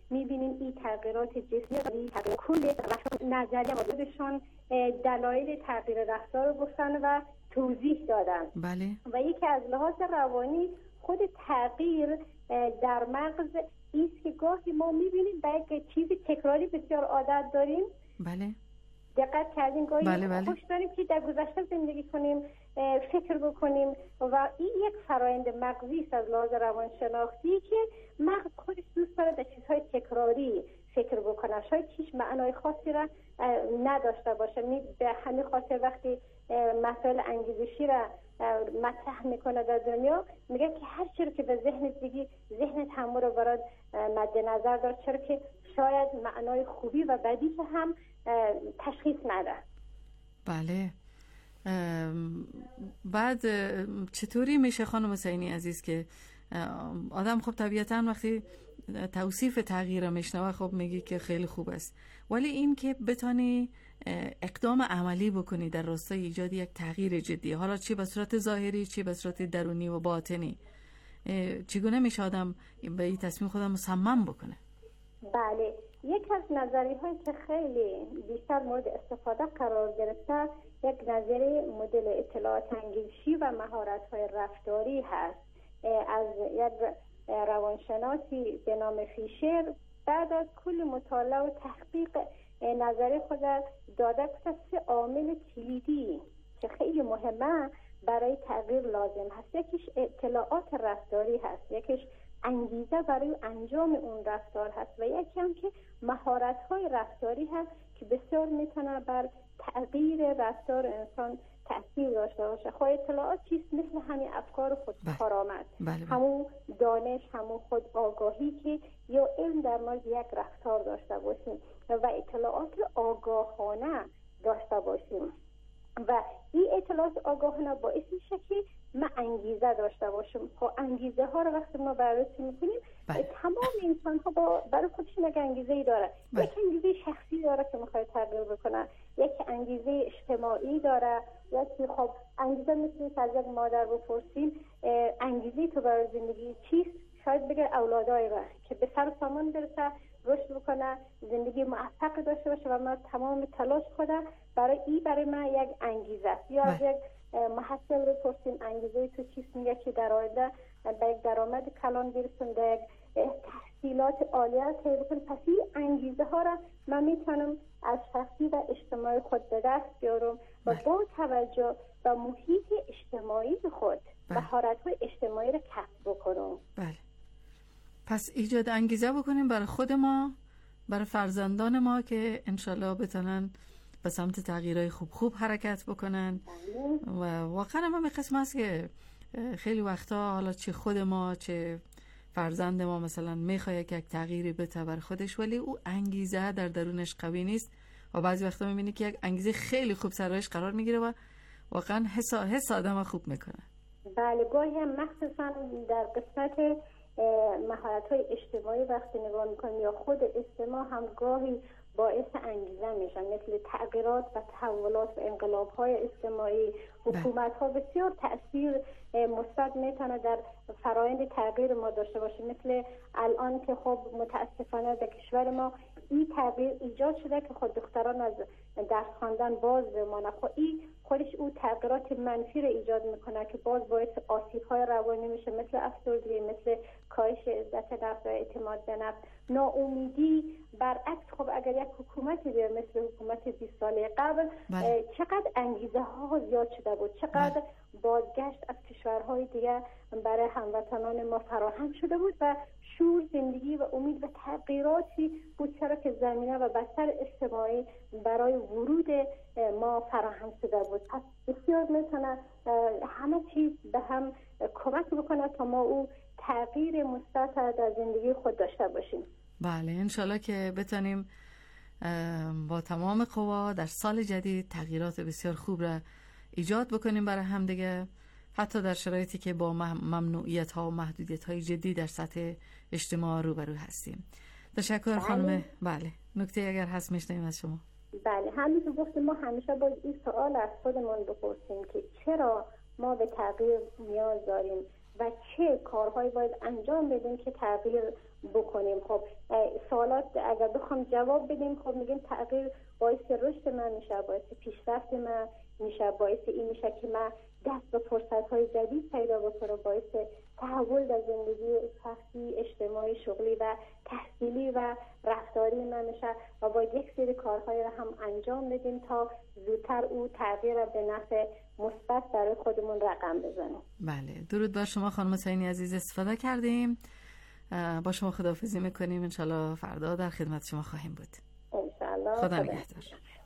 میبینیم این تغییرات جسمی تغییر کل نظریه خودشان دلایل تغییر رفتار رو گفتن و توضیح دادن. بله. و یکی از لحاظ روانی خود تغییر در مغز ایست که گاهی ما میبینیم به یک چیزی تکراری بسیار عادت داریم. بله. دقت کردیم گاهی بله. خوش داریم که در گذشته زندگی کنیم، فکر بکنیم و این یک فرآیند مغزی است از لحاظ روانشناختی که مغز خودش دوست داره در چیزهای تکراری فکر بکنه، شاید هیچ معنای خاصی را نداشته باشه. به همین خاطر وقتی مسائل انگیزشی را مطرح میکنه در دنیا میگه که هر چیزی که به ذهنت بگی ذهنت همون رو برات مد نظر دار، چرا که شاید معنای خوبی و بدی هم تشخیص نده. بله. بعد چطوری میشه خانم حسینی عزیز که آدم خب طبیعتاً وقتی توصیف تغییر رو میشنوه خب میگی که خیلی خوب است، ولی این که بتانی اقدام عملی بکنی در راستای ایجاد یک تغییر جدی، حالا چی به صورت ظاهری چی به صورت درونی و باطنی، چگونه میشه آدم به این تصمیم خودم مصمم بکنه؟ بله، یک از نظریه‌هایی که خیلی بیشتر مورد استفاده قرار گرفته یک نظریه مدل اطلاعات انگیزشی و مهارت‌های رفتاری هست از یک روانشناسی به نام فیشر. بعد از کل مطالعه و تحقیق نظریه خود داده که 3 عامل کلیدی که خیلی مهمه برای تغییر لازم هست. یکیش اطلاعات رفتاری هست، یکیش انگیزه برای انجام اون رفتار هست و یکی هم که مهارت‌های رفتاری هست که بسیار میتونه بر تغییر رفتار انسان تأثیر داشته باشه. خب اطلاعات چیست؟ مثل همین افکار خود کارآمد، همون دانش، همون خود آگاهی که یا علم در مورد یک رفتار داشته باشیم و اطلاعات آگاهانه داشته باشیم و این اطلاعات آگاهانه باعث میشه که ما انگیزه داشته باشیم. خب انگیزه ها رو وقتی ما بررسی میکنیم تمام انسان ها برای خودشون یک انگیزه ای داره. یک انگیزه شخصی داره که میخواد تغییر بکنه، یک انگیزه اجتماعی داره، یکی خب انگیزه مثل از یک مادر بپرسیم انگیزه تو برای زندگی چیست، شاید بگه اولادای که به سر سامان برسه، رشد بکنه، زندگی موفق داشته باشه و ما تمام تلاش خدا برای من یک انگیزه است. یا از یک محصل بپرسیم انگیزه تو چیست، میگه که در آینده به یک درآمد کلان برسم، به یک تحصیلات عالیه طی بکنم. پس این انگیزه ها را من میتونم از شخصی و اجتماعی خود به دست بیارم و با توجه به محیط اجتماعی خود مهارت‌های اجتماعی را کسب بکنم. بله. پس ایجاد انگیزه بکنیم برای خود ما، برای فرزندان ما که انشالله بتونن به سمت تغییرهای خوب حرکت بکنن. و واقعا هم قسم هست که خیلی وقتا حالا چه خود ما چه فرزند ما مثلا میخواد یک تغییری بده برای خودش، ولی او انگیزه در درونش قوی نیست و بعضی وقتا میبینی که یک انگیزه خیلی خوب سرش قرار میگیره و واقعا حس آدم خوب میکنه. بله، گاهی هم مخصوصا در قسمت مهارت‌های اجتماعی وقتی نگاه میکنیم یا خود اجتماع هم گاهی باعث انگیزه میشن، مثل تغییرات و تحولات و انقلاب‌های اجتماعی. حکومت‌ها بسیار تأثیر مثبت میتونه در فرآیند تغییر ما داشته باشه، مثل الان که خب متاسفانه در کشور ما این تغییر ایجاد شده که خود دختران از درس خواندن باز بمانه. خب این خودش او تغییرات منفی رو ایجاد میکنه که باز باعث آسیب‌های روانی میشه، مثل افسردگی، مثل کاهش عزت نفس و اعتماد به نفس، ناامیدی. برعکس خب اگر یک حکومتی بیاد مثل حکومت 20 ساله قبل چقدر انگیزه ها زیاد شده بود، چقدر بازگشت از کشورهای دیگه برای هموطنان ما فراهم شده بود و شور، زندگی و امید و تغییراتی بود چرا که زمینه و بستر اجتماعی برای ورود ما فراهم شده بود. پس بسیار میتونه همه چیز به هم کمک بکنه تا ما او تغییر مثبت در زندگی خود داشته باشیم. بله، انشالله که بتونیم با تمام قوا در سال جدید تغییرات بسیار خوب را ایجاد بکنیم برای هم دیگه، حتی در شرایطی که با ممنوعیت ها و محدودیت های جدی در سطح اجتماع روبرو هستیم. تشکر خانم. بله، نکته اگر هست میشنویم از شما. بله، همینطور گفتیم ما همیشه باید این سوال از خودمون بپرسیم که چرا ما به تغییر نیاز داریم و چه کارهایی باید انجام بدیم که تغییر بکنیم. خب سوالات اگر بخوام جواب بدیم، خب میگیم تغییر باعث رشد من میشه، باعث پیشرفت من میشه، باعث این میشه که من دست به فرصت‌های جدید پیدا بکنم، باعث تحول در زندگی شخصی، اجتماعی، شغلی و تحصیلی و رفتاری من میشه و با یک سری کارهای را هم انجام بدیم تا زودتر او تغییر را به نفع مثبت برای خودمون رقم بزنیم. بله، درود بر شما خانم حسینی عزیز. استفاده کردیم، با شما خداحافظی میکنیم. انشالله فردا در خدمت شما خواهیم بود. انشالله. خدا نگهدار.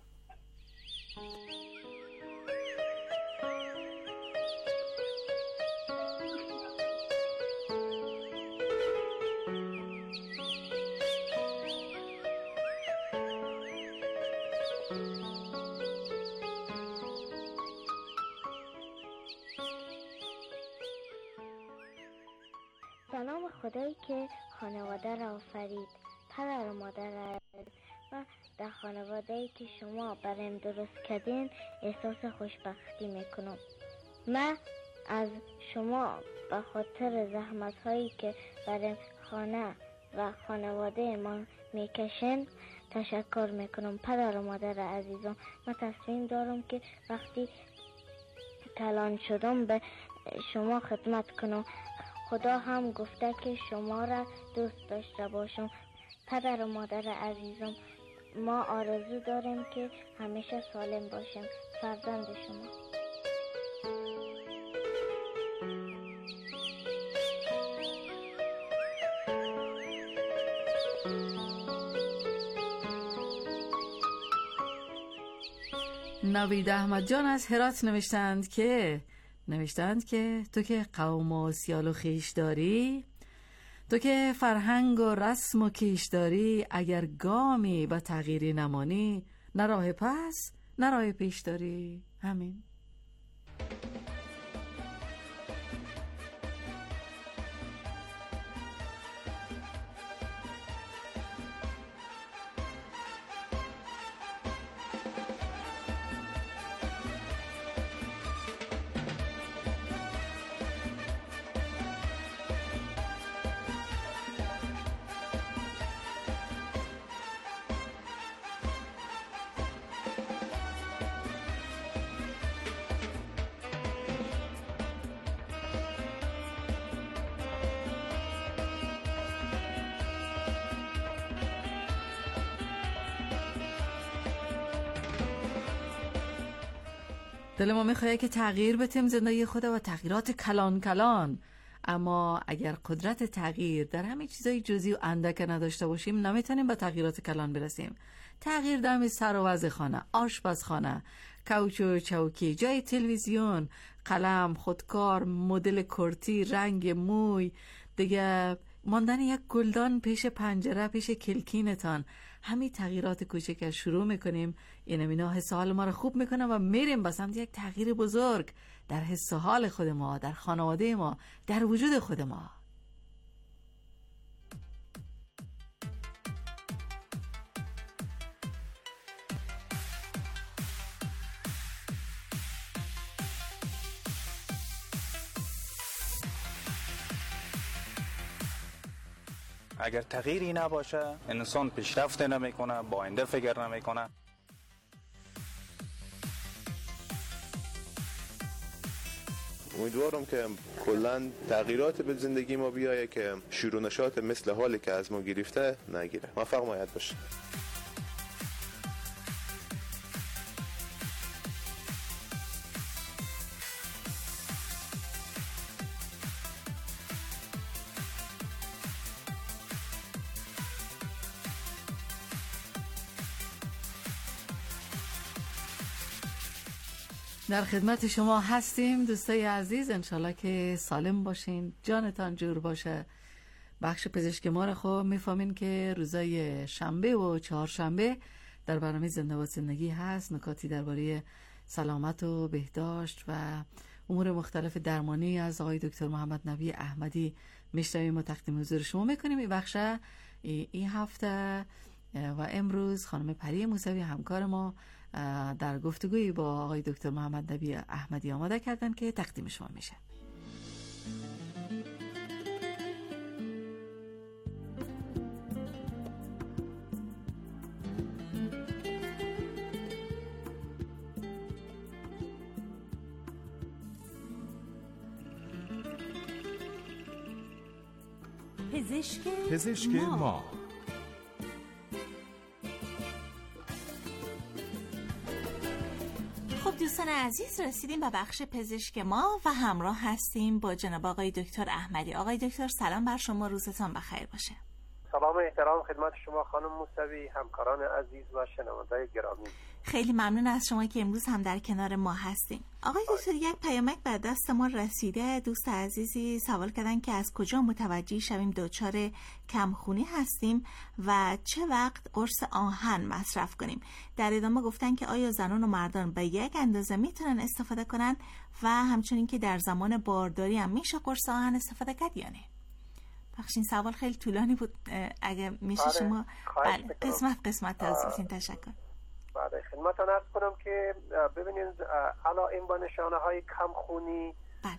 سلام خدایی که خانواده را آفرید، پدر و مادر و در خانواده‌ای که شما برایم درست کردین احساس خوشبختی میکنم. من از شما به خاطر زحمت‌هایی که برای خانه و خانواده ما میکشن تشکر میکنم. پدر و مادر عزیزم، من تصمیم دارم که وقتی کلان شدم به شما خدمت کنم. خدا هم گفته که شما را دوست داشته باشم. پدر و مادر عزیزم، ما آرزو داریم که همیشه سالم باشیم. فرزند شما. نوید احمد جان از هرات نوشتند که تو که قوم و سیال و خیش داری، تو که فرهنگ و رسم و کیش داری، اگر گامی به تغییری نمانی، نه راه پس نه راه پیش داری. همین. دل ما میخواد که تغییر بتیم زندگی خود و تغییرات کلان، اما اگر قدرت تغییر در همه چیزای جزئی و اندک نداشته باشیم نمیتونیم به تغییرات کلان برسیم. تغییر در سر و وضع خانه، آشپزخانه، کوچ و چوکی، جای تلویزیون، قلم، خودکار، مدل کرتی، رنگ موی، دیگه ماندن یک گلدان پیش پنجره، پیش کلکینتان، همین تغییرات کوچک شروع میکنیم. اینا حس حال ما رو خوب میکنه و میریم به سمت یک تغییر بزرگ در حس حال خود ما، در خانواده ما، در وجود خود ما. اگر تغییری نباشه انسان پیشرفت نمیکنه، با آینده فکر نمیکنه. امیدوارم که کلاً تغییرات به زندگی ما بیایه که شروع نشات مثل حالی که از ما گرفته نگیره. موفق مایت باشه. در خدمت شما هستیم دوستای عزیز. انشالله که سالم باشین، جانتان جور باشه. بخش پزشک ما رو خب میفهمین که روزای شنبه و چهارشنبه در برنامه زنده و زندگی هست. نکاتی درباره سلامت و بهداشت و امور مختلف درمانی از آقای دکتر محمد نبی احمدی میشنویم و تقدیم حضور شما میکنیم. این بخش این هفته و امروز خانم پری موسوی همکار ما در گفتگوی با آقای دکتر محمد نبی احمدی آماده کردن که تقدیم شما میشه. پزشک ما. خب دوستان عزیز، رسیدیم به بخش پزشک ما و همراه هستیم با جناب آقای دکتر احمدی. آقای دکتر سلام بر شما، روزتان بخیر باشه. سلام و احترام خدمت شما خانم موسوی، همکاران عزیز و شنوندگان گرامی. خیلی ممنون از شما که امروز هم در کنار ما هستیم. آقای دکتر، یک پیامک به دست ما رسیده. دوست عزیزی سوال کردن که از کجا متوجه شویم دچار کمخونی هستیم و چه وقت قرص آهن مصرف کنیم. در ادامه گفتن که آیا زنان و مردان به یک اندازه میتونن استفاده کنن و همچنین که در زمان بارداری هم میشه قرص آهن استفاده کرد یا نه. بخشین سوال خیلی طولانی بود، اگه میشه شما قسمت توضیح. تشکر. بعد خدمتتون عرض کنم که ببینید علائم و نشانه های کمخونی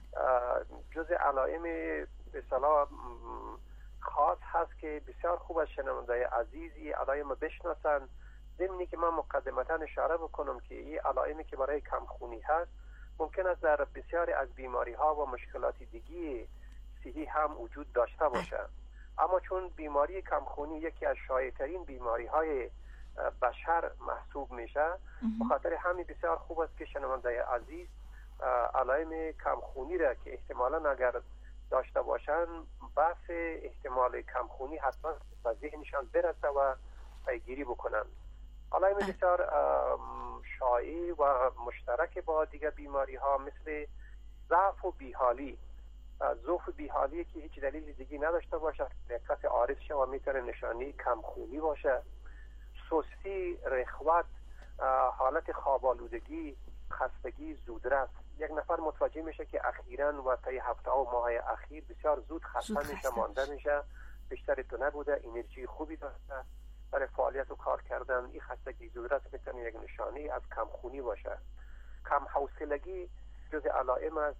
جز علائم به اصطلاح خاص هست که بسیار خوب از شنوندگان عزیزی علائم بشناسن. ضمنی که من مقدمتا اشاره بکنم که این علائمی که برای کمخونی هست ممکن است در بسیاری از بیماری ها و مشکلات دیگی صحی هم وجود داشته باشه، اما چون بیماری کمخونی یکی از شایع‌ترین بیماری های بشر محسوب میشه، بخاطر همین بسیار خوب است که شنونده عزیز علائم کمخونی را که احتمالاً اگر داشته باشن بحث احتمال کمخونی حتما به ذهنشان برسه و پیگیری بکنن. علائم بسیار شایع و مشترک با دیگر بیماری ها مثل ضعف و بیحالی، ضعف و بیحالی که هیچ دلیل دیگه نداشته باشه، دقت عارض شه و میتونه نشانی کمخونی باشه، سستی، رخوت، حالت خواب‌آلودگی، خستگی زودرس. یک نفر متوجه میشه که اخیراً و طی هفته و ماه اخیر بسیار زود خسته میشه، مانده میشه، بیشتر تو نبوده، انرژی خوبی داشته برای فعالیت و کار کردن. این خستگی زودرس میتونه یک نشانی از کمخونی باشه. کم حوصلگی جز علائم است.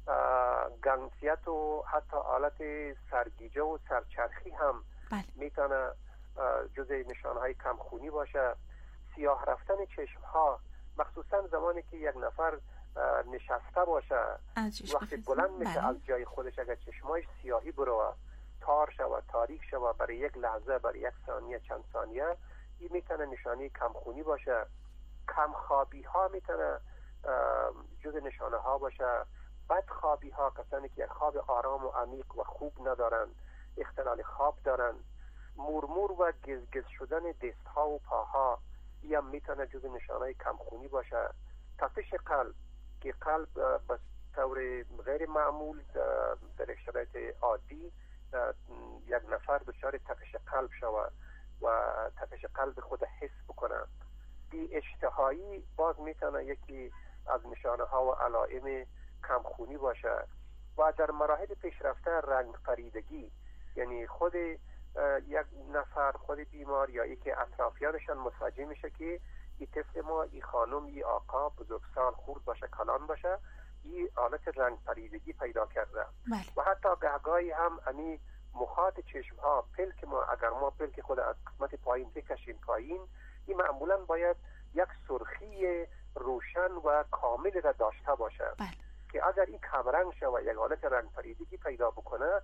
گنگسیت و حتی حالت سرگیجه و سرچرخی هم میتونه جز نشانهای کمخونی باشه. سیاه رفتن چشم ها، مخصوصا زمانی که یک نفر نشسته باشه، وقتی بلند میشه از جای خودش اگر چشمایش سیاهی بروه، تار شود، تاریک شود برای یک لحظه، برای یک ثانیه، چند ثانیه، این میتونه نشانی کمخونی باشه. کمخوابی ها میتونه جز نشانه ها باشه. بدخوابی ها، کسانی که یک خواب آرام و عمیق و خوب ندارن، اختلال خواب دارن. مورمور و گزگز شدن دست ها و پاها، این هم میتونه جز نشانه کمخونی باشه. تپش قلب که قلب به طور غیر معمول در شرایط عادی یک نفر دچار تپش قلب شود و تپش قلب خود حس بکنه. بی اشتهایی باز میتونه یکی از نشانه ها و علائم کمخونی باشه. و در مراحل پیشرفته رنگ پریدگی، یعنی خود یک نفر، خود بیمار یا ای که اطرافیانشان متوجه میشه که این طفل ما، این خانم، این آقا بزرگسال خورد باشه، کلان باشه، این حالت رنگ پریدگی پیدا کرده. و حتی گهگاهی هم امی مخاط چشم ها، پلک ما، اگر ما پلک خود از قسمت پایین بکشیم پایین، این معمولا باید یک سرخی روشن و کامل را داشته باشه که اگر این کمرنگ شه و یک حالت رنگ پریدگی پیدا بکنه،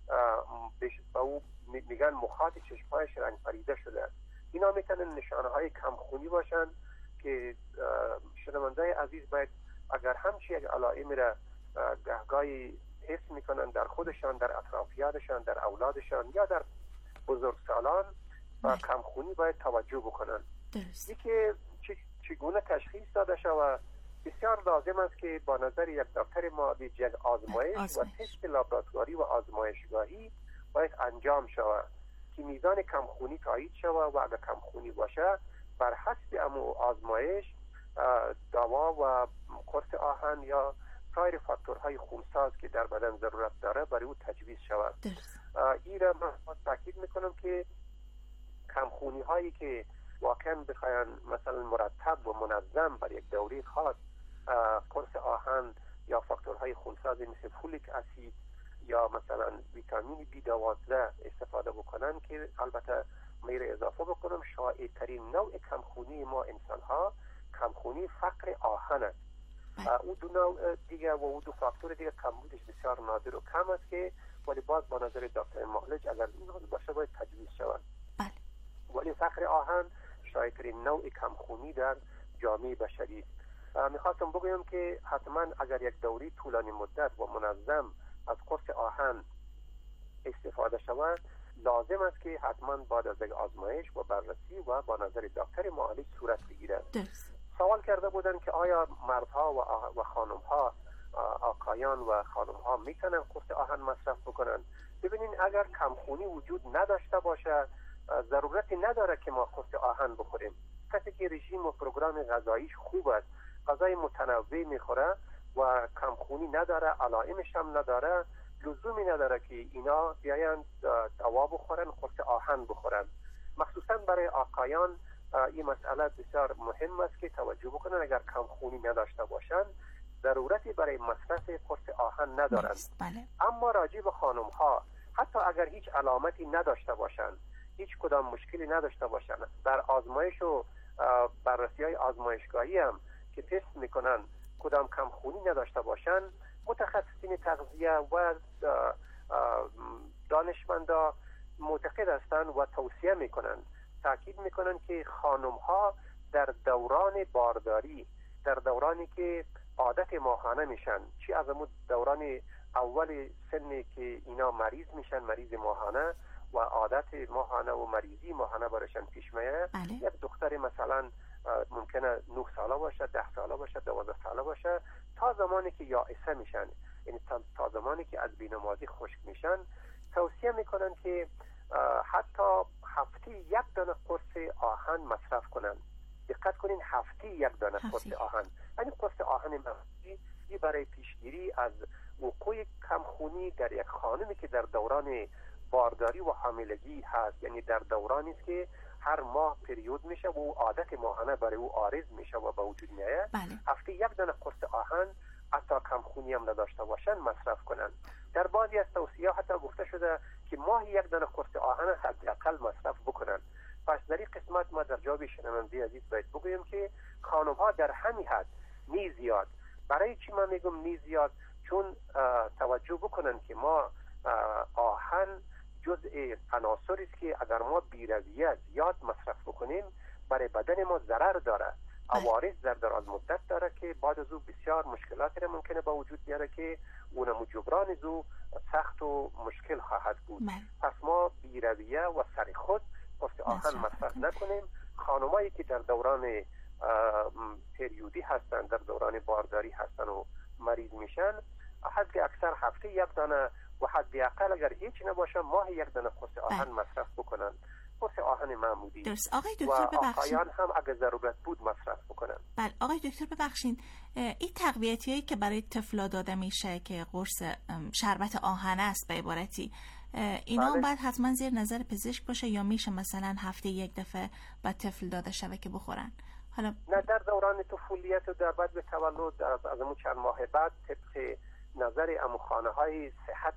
به او میگن مخاط چشمهایش رنگ پریده شده. اینا میتونن نشانه های کمخونی باشن که شنونده عزیز باید اگر همچی یک علائمی را گهگاهی حس میکنن در خودشان، در اطرافیانشان، در اولادشان یا در بزرگسالان و کمخونی باید توجه بکنن. یکی چگونه تشخیص داده شود؟ بسیار لازم است که با نظر یک دکتر ما یک آزمایش و تست لابراتواری و آزمایشگاهی باید انجام شود که میزان کمخونی تایید شود و اگر کمخونی باشه بر حسب امو آزمایش دوا و قرص آهن یا سایر فاکتورهای خونساز که در بدن ضرورت داره برای او تجویز شود. این را من تاکید میکنم که کمخونی هایی که واقعا بخواین مثلا مرتب و منظم بر یک دوره خاص قرص آهن یا فاکتورهای خونساز مثل فولیک اسید یا مثلا ویتامین B12 استفاده بکنن که البته میره اضافه بکنم شایع ترین نوع کمخونی ما انسان ها کمخونی فقر آهن است. او دو نوع دیگه و او دو فاکتور دیگه کمبودش بسیار نادر و کم است که ولی باز با نظر دکتر معالج اگر نیاز باشه باید تجویز شود. ولی فقر آهن شایع‌ترین نوع کمخونی در جامعه بشری است. میخواستم بگویم که حتما اگر یک دوره طولانی مدت و منظم از قرص آهن استفاده شود، لازم است که حتما بعد از یک آزمایش و بررسی و با نظر دکتر معالج صورت بگیرد. سوال کرده بودن که آیا مردها و خانمها، آقایان و خانمها میتونن قرص آهن مصرف بکنن؟ ببینین اگر کمخونی وجود نداشته باشه ضرورتی نداره که ما قرص آهن بخوریم. کسی که رژیم و پروگرام غذاییش خوب است، غذای متنوع میخوره و کمخونی نداره، علائمش هم نداره، لزومی نداره که اینا بیاین دوا بخورن، قرص آهن بخورن. مخصوصا برای آقایان این مسئله بسیار مهم است که توجه بکنن. اگر کمخونی نداشته باشن ضرورتی برای مصرف قرص آهن ندارند. اما راجع به خانم ها، حتی اگر هیچ علامتی نداشته باشن، هیچ کدام مشکلی نداشته باشن، در آزمایش و بررسی های آزمایشگاهی هم که تست میکنن کدام کمخونی نداشته باشن، متخصصین تغذیه و دانشمندا معتقد هستند و توصیه میکنن، تاکید میکنن که خانم ها در دوران بارداری، در دورانی که عادت ماهانه میشن، چی از اون دوران اول سنی که اینا مریض میشن، مریض ماهانه و عادت ماهانه و مریضی ماهانه برشن پیش میاد. یک دختر مثلا ممکنه 9 ساله باشه، 10 ساله باشه، 12 ساله باشه، تا زمانی که یائسه میشن، یعنی تا زمانی که از بینمازی خشک میشن، توصیه میکنن که حتی هفته 1 دانه قرص آهن مصرف کنن. دقت کنین، هفته 1 دانه قرص آهن. یعنی قرص آهن مغزی برای پیشگیری از وقوع کمخونی در یک خانمی که در دوران بارداری و حاملگی هست، یعنی در دورانی است که هر ماه پریود میشه و عادت ماهانه برای او عارض میشه و به وجود میاد. هفته 1 دانه قرص آهن، حتی کمخونی هم نداشته باشن، مصرف کنن. در بعضی از توصیه حتی گفته شده که ماهی 1 دانه قرص آهن حداقل مصرف بکنن. پس در این قسمت ما در جواب شنونده عزیز باید بگویم که خانم ها در همین حد نی زیاد. برای چی من میگم نی زیاد؟ چون توجه بکنن که ما آهن جزء عناصری است که اگر ما بی‌رویه زیاد مصرف بکنیم برای بدن ما ضرر داره، عوارض در دراز مدت داره که بعد از او بسیار مشکلاتی را ممکنه با وجود بیاره که اونم جبران از او سخت و مشکل خواهد بود. پس ما بی‌رویه و سر خود قرص آهن مصرف نکنیم. خانمایی که در دوران پریودی هستن، در دوران بارداری هستن و مریض میشن، حد اکثر هفته 1 دانه و حد اقل اگر هیچ نباشه ماه 1 دانه قرص آهن مصرف بکنن. قرص آهن معمولی. درست. آقای دکتر ببخشید. و آقایان هم اگر ضرورت بود مصرف بکنن. بله آقای دکتر ببخشید، این تقویتیایی که برای طفلا داده میشه که قرص شربت آهن است به عبارتی، اینا هم باید حتما زیر نظر پزشک باشه یا میشه مثلا هفته 1 دفعه به طفل داده شده که بخورن؟ حالا نه، در دوران طفولیت و در بعد به تولد از اون چند ماه بعد طبق نظر عموخانه های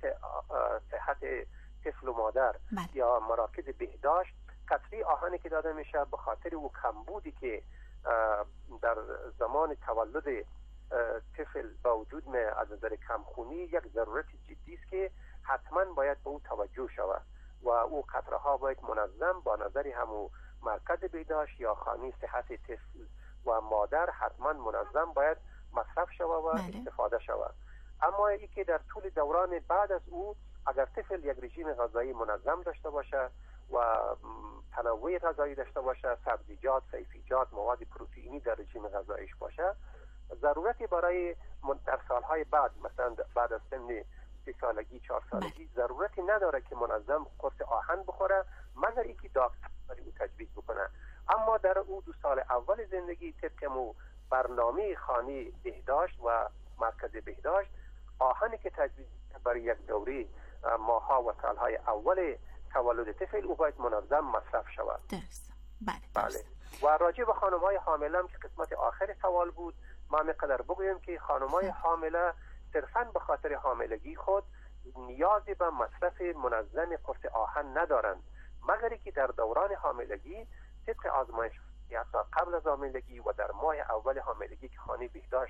صحت طفل و مادر یا مراکز بهداشت، قطره آهنی که داده میشه به خاطر او کمبودی که در زمان تولد طفل با وجود می از نظر کمخونی یک ضرورت جدی است که حتما باید به او توجه شود و او قطره ها باید منظم با نظر همو مرکز بهداشت یا خانه صحت طفل و مادر حتما منظم باید مصرف شود و استفاده شود. اما ای که در طول دوران بعد از او اگر طفل یک رژیم غذایی منظم داشته باشه و تنوع غذایی داشته باشه، سبزیجات، سبزیجات، مواد پروتئینی در رژیم غذاییش باشه، ضرورتی برای در سالهای بعد، مثلا بعد از سن 3 سالگی 4 سالگی، ضرورتی نداره که منظم قرص آهن بخوره مگر اینکه دکتر برای او تجویز بکنه. اما در او 2 سال اول زندگی طبق مو برنامه خانه بهداشت و مرکز بهداشت، آهنی که تجویز برای یک دوره ماها و سالهای اول تولد طفل او باید منظم مصرف شود. درست. بله. و راجع به خانم‌های حامله هم که قسمت آخر سوال بود، ما میقدر بگویم که خانم‌های حامله صرفاً به خاطر حاملگی خود نیازی به مصرف منظم قرص آهن ندارند، مگر که در دوران حاملگی طبق آزمایش یا قبل از حاملگی و در ماه اول حاملگی که خانه بهداشت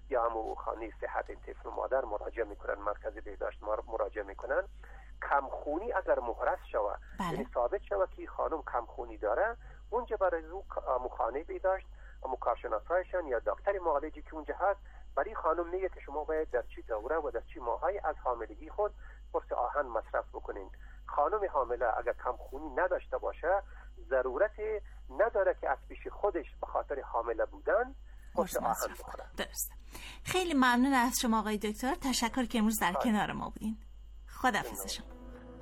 یا همون خانه صحت طفل و مادر مراجعه میکنن، مرکز بهداشت مراجعه میکنن، کمخونی اگر مهرس شود یعنی ثابت شود که خانم کمخونی داره، اونجا برای او خانه بهداشت و کارشناسایشان یا دکتر معالجی که اونجا هست برای خانم میگه که شما باید در چی دوره و در چی ماهی از حاملگی خود قرص آهن مصرف بکنین. خانم حامله اگر کمخونی نداشته باشه ضرورت نداره که از پیش خودش به خاطر حامله بودن قرص آهن بخوره. درست. خیلی ممنون از شما آقای دکتر، تشکر که امروز در کنار ما بودین. خداحافظ شما.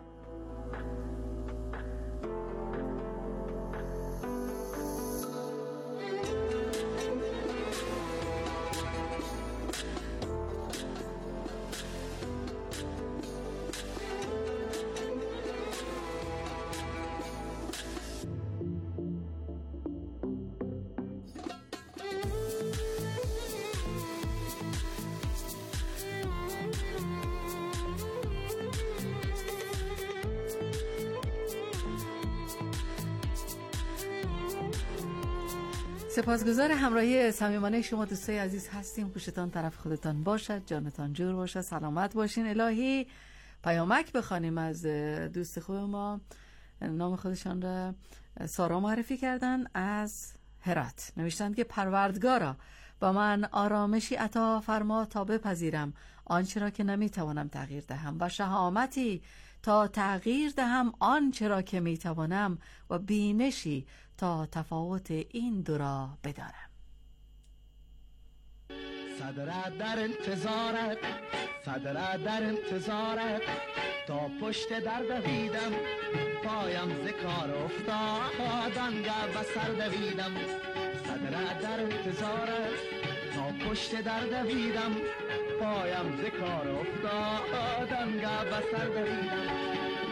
سپاسگزار همراهی صمیمانه شما دوستای عزیز هستیم. خوشتان طرف خودتان باشد، جانتان جور باشد، سلامت باشین. الهی پیامک بخوانیم از دوست خوب ما، نام خودشان را سارا معرفی کردن از هرات. نوشتند که پروردگارا با من آرامشی عطا فرما تا بپذیرم آنچه را که نمیتوانم تغییر دهم و شهامتی تا تغییر دهم آنچه را که میتوانم و بینشی تا تفاوت این دو را بدارم. صدرت در انتظارت، صدرت در انتظارت، تا پشت در دویدم پایم ز کار افتاد آنگه به سر دویدم. صدرت در انتظارت، تا پشت در دویدم پایم ز کار افتاد آنگه به سر دویدم.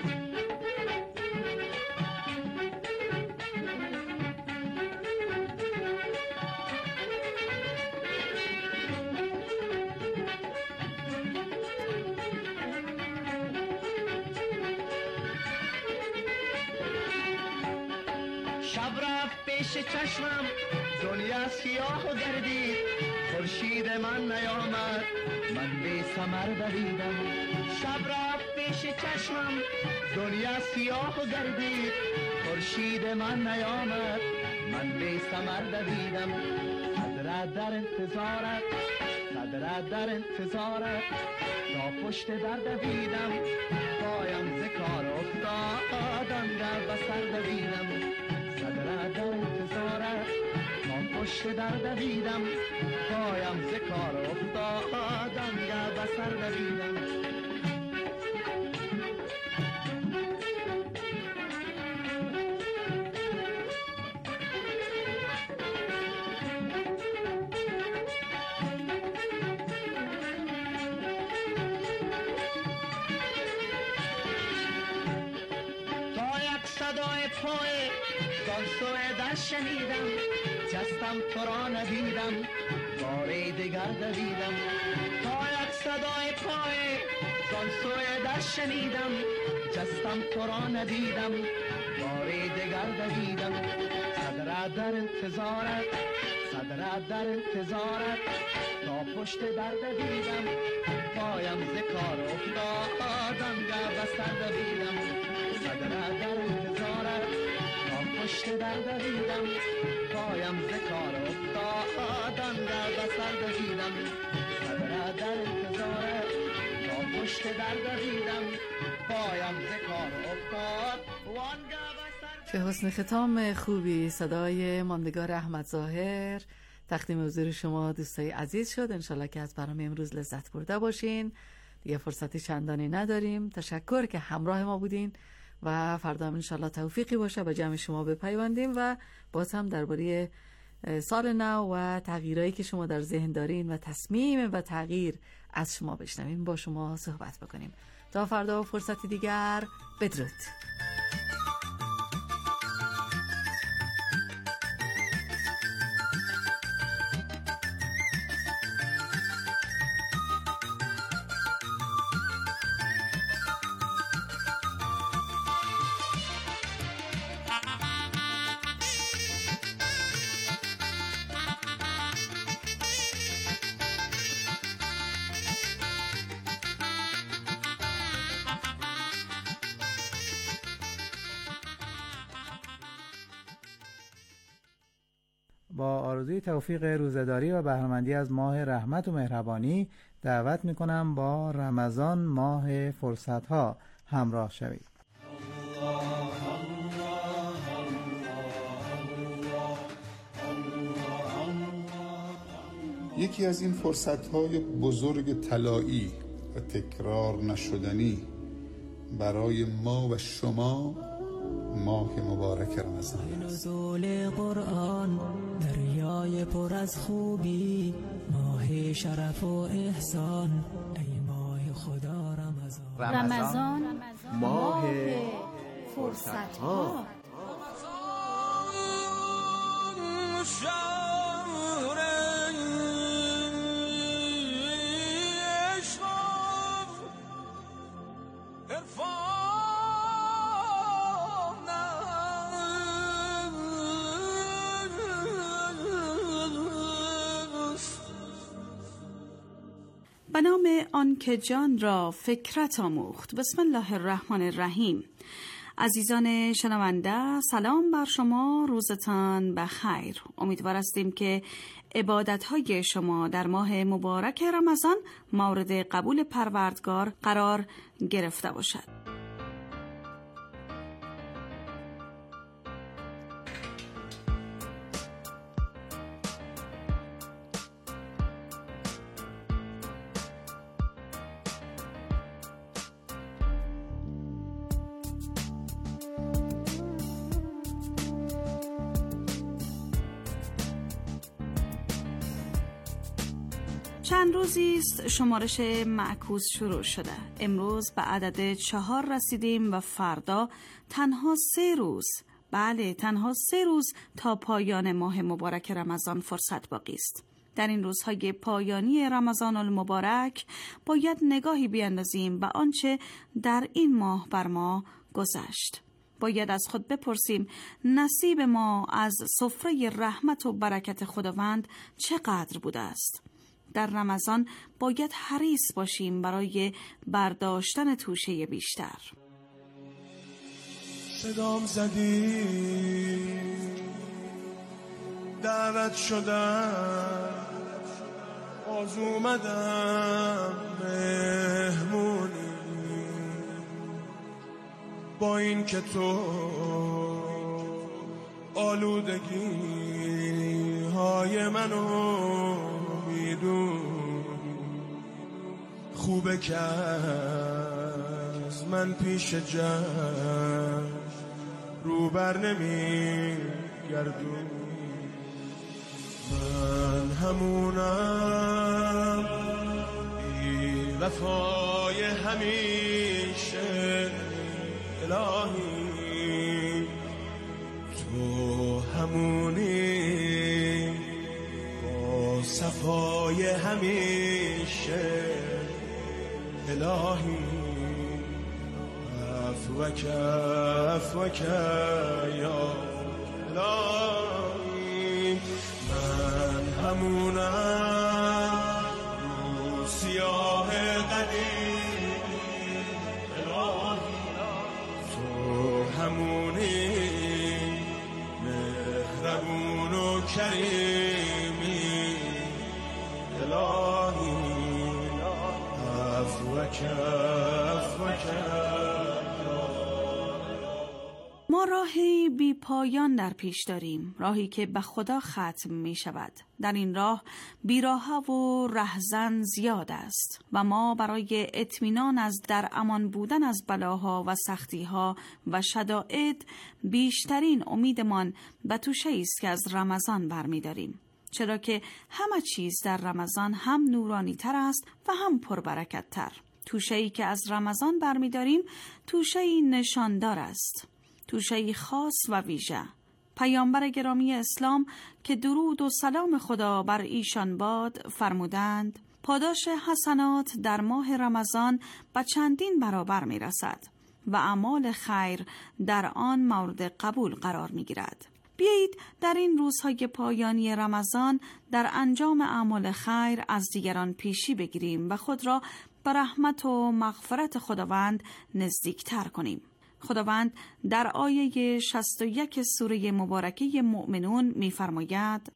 شب رفت پیش چشمم دنیا سیاه و گردید، خورشید من نیامد من بی ثمر دویدم. شب رفت پیش چشمم دنیا سیاه و گردید، خورشید من نیامد من بی ثمر دویدم. صدرت در انتظارت، صدرت در انتظارت، تا پشت در دویدم پایم ز کار افتاد آنگه به سر دویدم. صدرت در انتظارت، تا پشت در دویدم پایم ز کار افتاد آنگه به سر دویدم. صدای پای سانسوی در شنیدم، جستم تو را ندیدم باری دگر دویدم. تا یک صدای پای سانسوی در شنیدم، جستم تو را ندیدم باری دگر دویدم. صدرت در انتظارت، صدرت در انتظارت، تا پشت در دویدم پایم ز کار افتاد آنگه به سر دویدم. صدرت در انتظارت، تا پشت در دویدم پایم ز کار افتاد آنگه به سر دویدم. صدرت در انتظارت، تا پشت در دویدم پایم ز کار افتاد آنگه به سر. چه حسن ختام خوبی صدای ماندگار احمد ظاهر تقدیم حضور شما دوستای عزیز شد. انشالله که از برنامه امروز لذت برده باشین. دیگه فرصتی چندانی نداریم. تشکر که همراه ما بودین و فردا هم انشالله توفیقی باشه به جمع شما بپیوندیم و باز هم درباره سال نو و تغییرایی که شما در ذهن دارین و تصمیم و تغییر از شما بشنویم، با شما صحبت بکنیم. تا فردا و فرصتی دیگر، بدرود. با آرزوی توفیق روزه‌داری و بهره‌مندی از ماه رحمت و مهربانی دعوت می‌کنم با رمضان ماه فرصت‌ها همراه شوید. یکی از این فرصت‌های بزرگ طلایی و تکرار نشدنی برای ما و شما ماه مبارک رمضان است. نزول قرآن دریای پر از خوبی، ماه شرف و احسان، ای ماه خدا رمضان ماه فرصت‌ها. به نام آن که جان را فکرت آموخت. بسم الله الرحمن الرحیم. عزیزان شنونده، سلام بر شما، روزتان بخیر. امیدوار هستیم که عبادت‌های شما در ماه مبارک رمضان مورد قبول پروردگار قرار گرفته باشد. چند روزی است شمارش معکوس شروع شده. امروز به عدد 4 رسیدیم و فردا تنها 3 روز، بله تنها 3 روز تا پایان ماه مبارک رمضان فرصت باقی است. در این روزهای پایانی رمضان المبارک باید نگاهی بیاندازیم به آنچه در این ماه بر ما گذشت. باید از خود بپرسیم نصیب ما از سفره رحمت و برکت خداوند چقدر بوده است. در رمضان باید حریص باشیم برای برداشتن توشه بیشتر. صدام زدی دعوت شدم، باز اومدم مهمونی، با این که تو آلودگی های منو خوبه که از من پیش جمع رو بر نمی گردون. من همونم بی وفای همیشه، الهی تو همونی صفای همیشه، الهی عفوک عفوک یا الهی. من همونم رو سیاه قدیم، الهی تو همونی مهربون و کریمی، الهی عفوک عفوک. ما راهی بی پایان در پیش داریم، راهی که به خدا ختم می شود. در این راه بیراهه و رهزن زیاد است و ما برای اطمینان از در امان بودن از بلاها و سختیها و شدائد بیشترین امیدمان به توشه‌ای است که از رمضان برمی داریم، چرا که همه چیز در رمضان هم نورانی تر است و هم پربرکت تر. توشه‌ای که از رمضان برمی داریم توشه‌ای نشاندار است، توشه‌ای خاص و ویژه. پیامبر گرامی اسلام که درود و سلام خدا بر ایشان باد فرمودند پاداش حسنات در ماه رمضان به چندین برابر می رسد و اعمال خیر در آن مورد قبول قرار می گیرد. بیایید در این روزهای پایانی رمضان در انجام اعمال خیر از دیگران پیشی بگیریم و خود را به رحمت و مغفرت خداوند نزدیکتر کنیم. خداوند در آیه 61 سوره مبارکه مؤمنون می‌فرماید: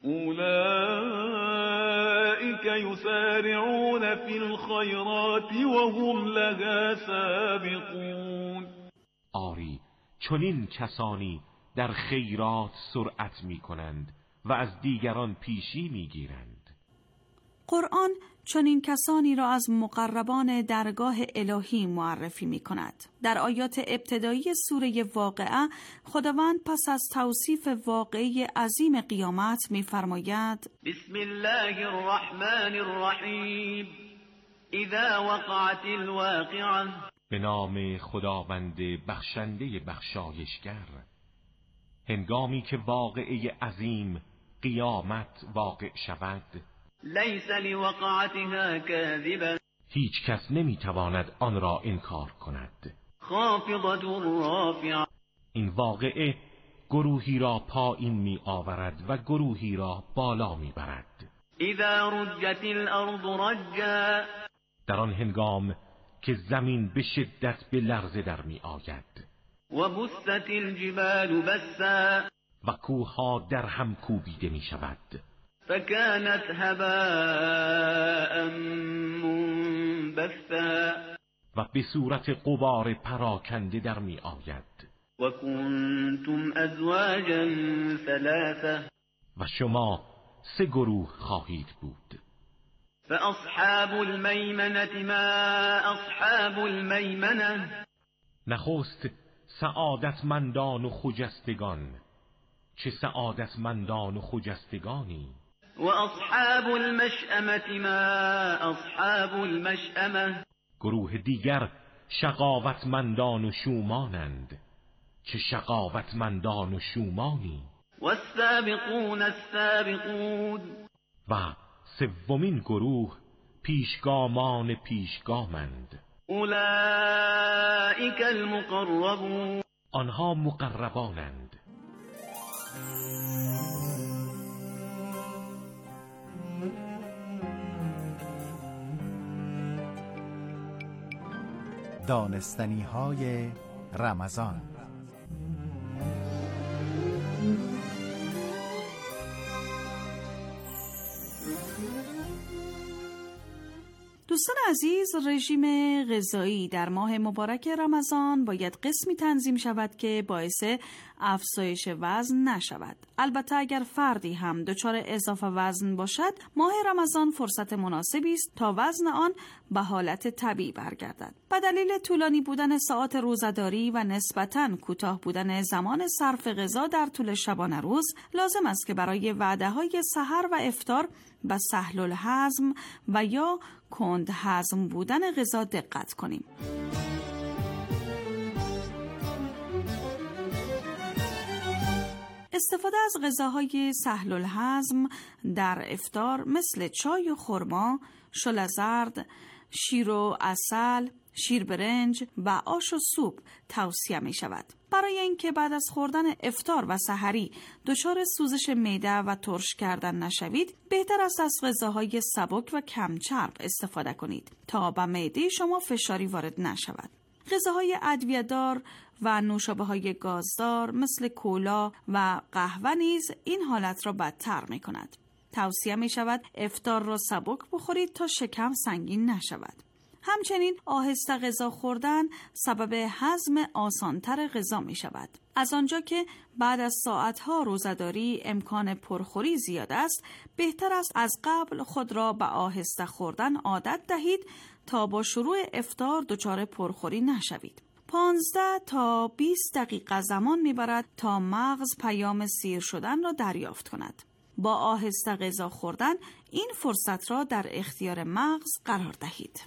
اولئک یسارعون فی الخیرات وهم لها سابقون. آری چنین کسانی در خیرات سرعت می‌کنند و از دیگران پیشی می‌گیرند. قرآن چنین کسانی را از مقربان درگاه الهی معرفی می کند. در آیات ابتدایی سوره واقعه خداوند پس از توصیف واقعه عظیم قیامت می فرماید: بسم الله الرحمن الرحیم اذا وقعت الواقعه. به نام خداوند بخشنده بخشایشگر، هنگامی که واقعه عظیم قیامت واقع شود. لیس لوقعتها کاذبه. هیچ کس نمیتواند آن را انکار کند. خافضة رافعه. این واقعه گروهی را پایین می آورد و گروهی را بالا می برد. اذا رجت الارض رجا. در آن هنگام که زمین به شدت به لرزه در می آید. و بست الجبال بسا. و کوهها در هم کوبیده می شود. فكانت هباء منبثا. و به صورت غبار پراکنده در می آید. و کنتم ازواجا ثلاثه. و شما 3 گروه خواهید بود. فاصحاب المیمنه ما اصحاب المیمنه. نخست سعادتمندان و خجستگان، چه سعادتمندان و خجستگانی. و اصحاب المشأمه ما اصحاب المشأمه. گروه دیگر شقاوتمندان و شومانند، چه شقاوتمندان و شومانی. و السابقون السابقون. و 3مین گروه پیشگامان پیشگامند. اولئک المقربون. آنها مقربانند. دانستنی‌های رمضان. دوستان عزیز، رژیم غذایی در ماه مبارک رمضان باید قسمی تنظیم شود که باعث افزایش وزن نشود. البته اگر فردی هم دچار اضافه وزن باشد، ماه رمضان فرصت مناسبی است تا وزن آن به حالت طبیعی برگردد. به دلیل طولانی بودن ساعات روزه‌داری و نسبتاً کوتاه بودن زمان صرف غذا در طول شبانه روز، لازم است که برای وعده‌های سحر و افطار به سهل الهضم و یا کند هضم بودن غذا دقت کنیم. استفاده از غذاهای سهل الهضم در افطار مثل چای و خرما، شل زرد، شیر و عسل، شیر برنج و آش و سوپ توصیه می شود. برای اینکه بعد از خوردن افطار و سحری دچار سوزش معده و ترش کردن نشوید، بهتر است از غذاهای سبک و کم چرب استفاده کنید تا به معده شما فشاری وارد نشود. غذاهای ادویه‌دار و نوشابه‌های گازدار مثل کولا و قهوه نیز این حالت را بدتر می کند. توصیه می شود افطار را سبک بخورید تا شکم سنگین نشود. همچنین آهسته غذا خوردن سبب هضم آسانتر غذا می شود. از آنجا که بعد از ساعتها روزه‌داری امکان پرخوری زیاد است، بهتر است از قبل خود را به آهسته خوردن عادت دهید تا با شروع افطار دچار پرخوری نشوید. 15 تا 20 دقیقه زمان می‌برد تا مغز پیام سیر شدن را دریافت کند. با آهسته غذا خوردن این فرصت را در اختیار مغز قرار دهید.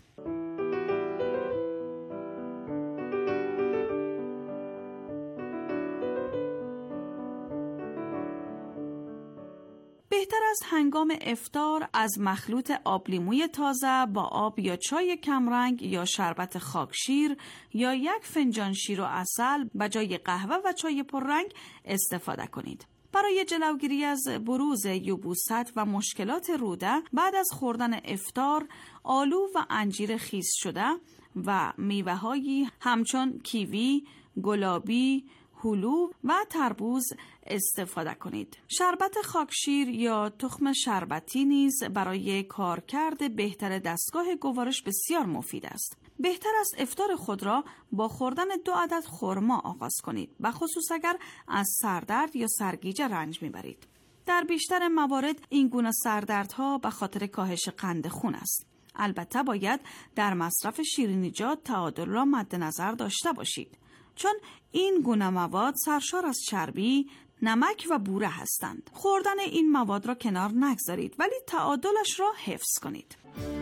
بهتر است هنگام افطار از مخلوط آب لیموی تازه با آب یا چای کمرنگ یا شربت خاکشیر یا 1 فنجان شیر و عسل به جای قهوه و چای پررنگ استفاده کنید. برای جلوگیری از بروز یبوست و مشکلات روده بعد از خوردن افطار، آلو و انجیر خیس شده و میوه‌هایی همچون کیوی، گلابی، هلو و تربوز استفاده کنید. شربت خاکشیر یا تخم شربتی نیز برای کارکرد بهتر دستگاه گوارش بسیار مفید است. بهتر است افطار خود را با خوردن 2 عدد خرما آغاز کنید، بخصوص اگر از سردرد یا سرگیجه رنج میبرید. در بیشتر موارد این گونه سردردها به خاطر کاهش قند خون است. البته باید در مصرف شیرینیجات تعادل را مد نظر داشته باشید، چون این گونه مواد سرشار از چربی، نمک و بوره هستند. خوردن این مواد را کنار نگذارید، ولی تعادلش را حفظ کنید.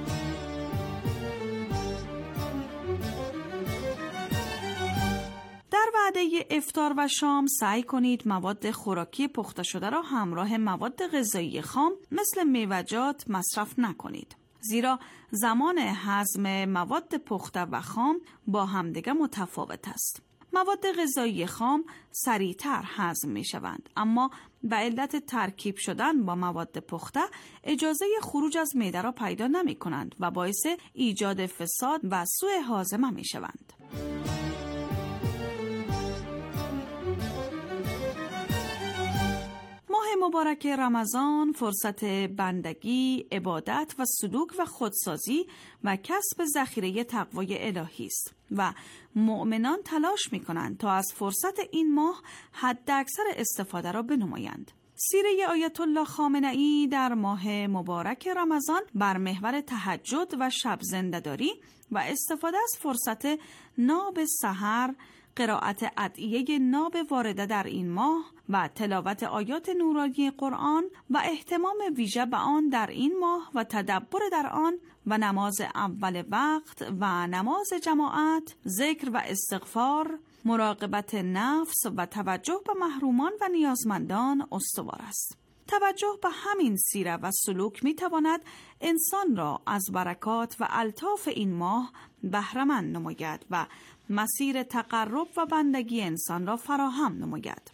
در وعده افطار و شام سعی کنید مواد خوراکی پخته شده را همراه مواد غذایی خام مثل میوه‌جات مصرف نکنید، زیرا زمان هضم مواد پخته و خام با همدیگر متفاوت است. مواد غذایی خام سریعتر هضم می شوند، اما به علت ترکیب شدن با مواد پخته اجازه خروج از معده را پیدا نمی کنند و باعث ایجاد فساد و سوء هاضمه می شوند. ماه مبارک رمضان فرصت بندگی، عبادت و سلوک و خودسازی و کسب ذخیره تقوای الهی است و مؤمنان تلاش می‌کنند تا از فرصت این ماه حداکثر استفاده را بنمایند. سیره آیت الله خامنه‌ای در ماه مبارک رمضان بر محور تهجد و شب زنده‌داری و استفاده از فرصت ناب سحر، قرائت ادعیه ناب وارده در این ماه و تلاوت آیات نورانی قرآن و اهتمام ویژه به آن در این ماه و تدبر در آن و نماز اول وقت و نماز جماعت، ذکر و استغفار، مراقبت نفس و توجه به محرومان و نیازمندان استوار است. توجه به همین سیره و سلوک می تواند انسان را از برکات و الطاف این ماه بهره‌مند نماید و مسیر تقرب و بندگی انسان را فراهم نماید.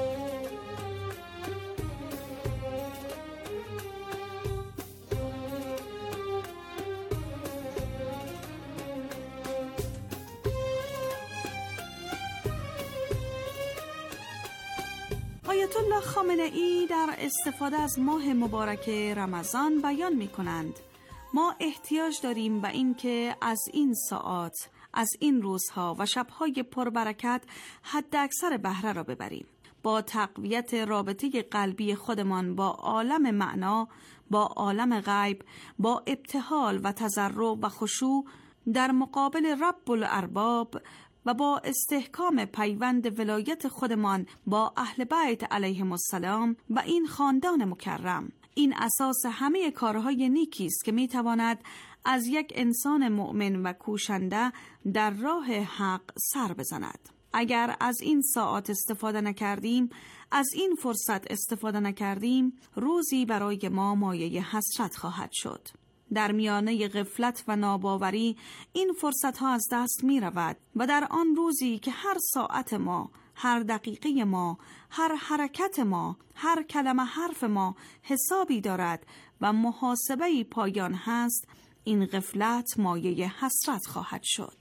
آیت الله خامنه‌ای در استفاده از ماه مبارک رمضان بیان می‌کنند ما احتیاج داریم به این که از این ساعات، از این روزها و شب‌های پربرکت حد اکثر بهره را ببریم. با تقویت رابطه قلبی خودمان با عالم معنا، با عالم غیب، با ابتهال و تضرع و خشوع در مقابل رب الارباب و با استحکام پیوند ولایت خودمان با اهل بیت علیهم السلام و این خاندان مکرم، این اساس همه کارهای نیکی است که میتواند از یک انسان مؤمن و کوشنده در راه حق سر بزند. اگر از این ساعات استفاده نکردیم، از این فرصت استفاده نکردیم، روزی برای ما مایه حسرت خواهد شد. در میانه غفلت و ناباوری این فرصت ها از دست می رود و در آن روزی که هر ساعت ما، هر دقیقه ما، هر حرکت ما، هر کلمه حرف ما حسابی دارد و محاسبه پایان هست، این غفلت مایه حسرت خواهد شد.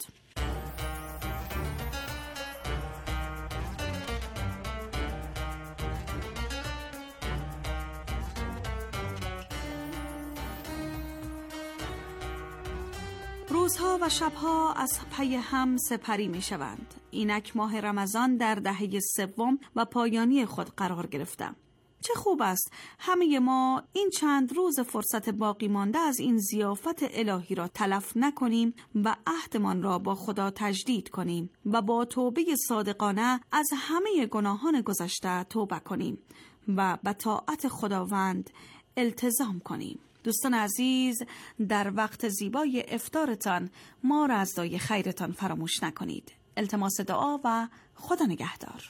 روزها و شبها از پی هم سپری می شوند. اینک ماه رمضان در دهه سوم و پایانی خود قرار گرفته. چه خوب است همه ما این چند روز فرصت باقی مانده از این ضیافت الهی را تلف نکنیم و عهدمان را با خدا تجدید کنیم و با توبه صادقانه از همه گناهان گذشته توبه کنیم و به طاعت خداوند التزام کنیم. دوستان عزیز، در وقت زیبای افطارتان ما را از دعای خیرتان فراموش نکنید. التماس دعا و خدا نگهدار.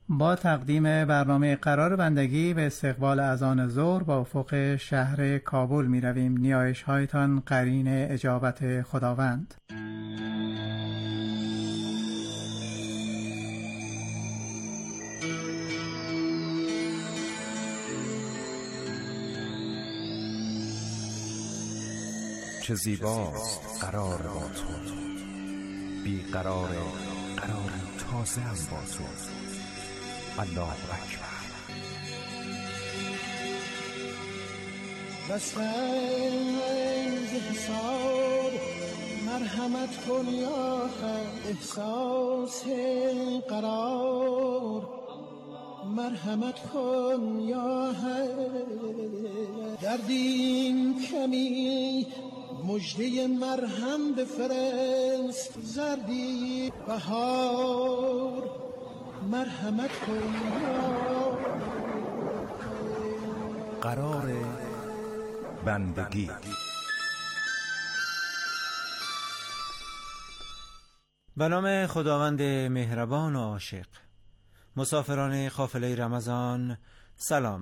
با تقدیم برنامه قرار بندگی به استقبال اذان ظهر با افق شهر کابل می رویم. نیایش هایتان قرین اجابت خداوند. چه زیباست قرار با تو، بی قرار قراری تازه هم با تو. الله اکبر. بستن حساب مرحمت کن یا خیر، احساس قرار مرحمت کن یا خیر، دردیم کمی مجده مرهم بفرست، زردی بهار مرحمت کن یا قرار بندگی. به نام خداوند مهربان و عاشق. مسافران قافله رمضان سلام.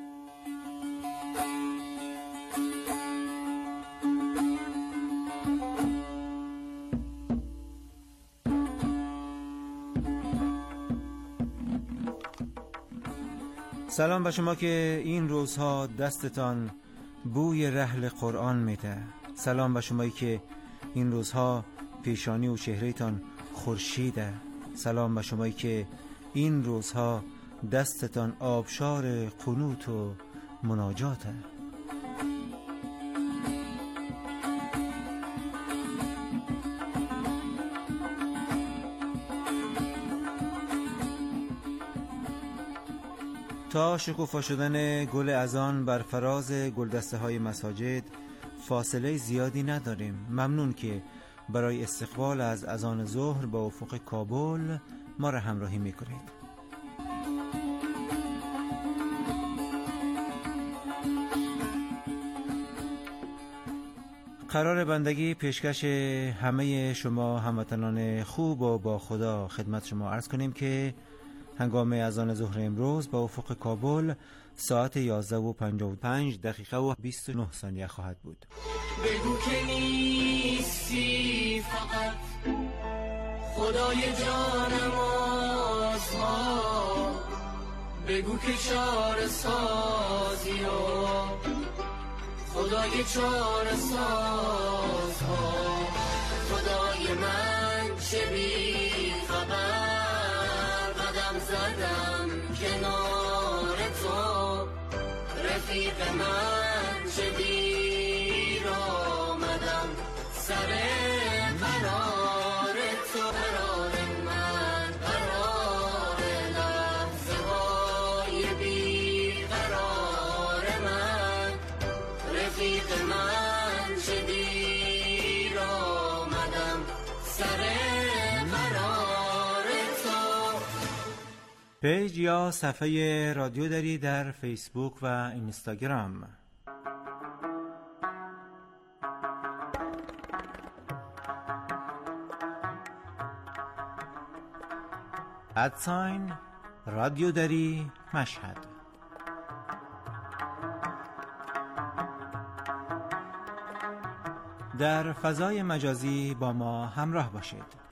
سلام به شما که این روزها دستتان بوی رحل قرآن میده. سلام به شمایی که این روزها پیشانی و چهرهتان خورشیده. سلام به شمایی که این روزها دستتان آبشار قنوت و مناجاته. تا شکوفا شدن گل اذان بر فراز گلدسته های مساجد فاصله زیادی نداریم. ممنون که برای استقبال از اذان ظهر با افق کابل ما را همراهی میکنید. قرار بندگی پیشکش همه شما هموطنان خوب و با خدا خدمت شما عرض کنیم که هنگام اذان ظهر امروز با افق کابل ساعت 11:55 و 29 ثانیه خواهد بود. بگو که نیستی فقط خدای جانمازها، بگو که چاره سازی و خدای چاره سازها، خدای من چه بی خبر قدم زدم کنار تو، رفیق من چه دیر آمدم سر قرار تو، قرار من قرار لحظه های بی قرار من، رفیق من چه دیر آمدم سر قرار تو. پیج یا صفحه رادیو داری در فیسبوک و اینستاگرام. ادساین رادیو داری مشهد. در فضای مجازی با ما همراه باشید.